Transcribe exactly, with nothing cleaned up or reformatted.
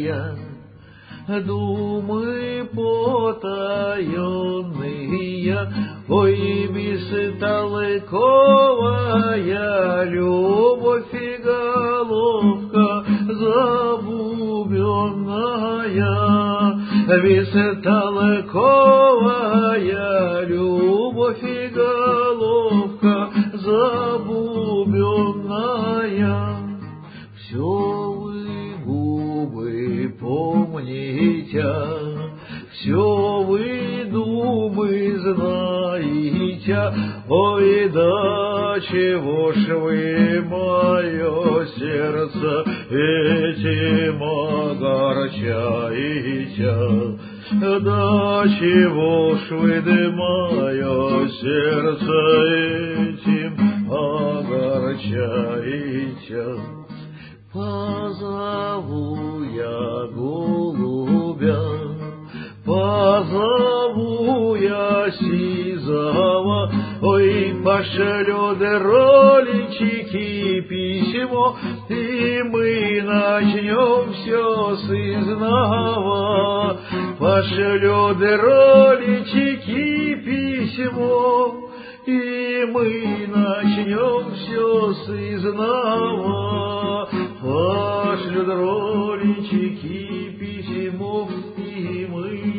думы потаенные, ой, бестолковая любовь и головка забубенная, бестолковая любовь и головка забубенная. Все вы губы помните, все вы думы знаете, ой, да чего ж вы мое сердце этим огорчаете, да чего ж вы да мое сердце этим огорчаете. Позову я голубя, позову я сизого, ой, пошлет роличики письмо, и мы начнем все с изнова. Пошлет роличики письмо, и мы начнем все с изнова. Пошлют роличики письмо, и мы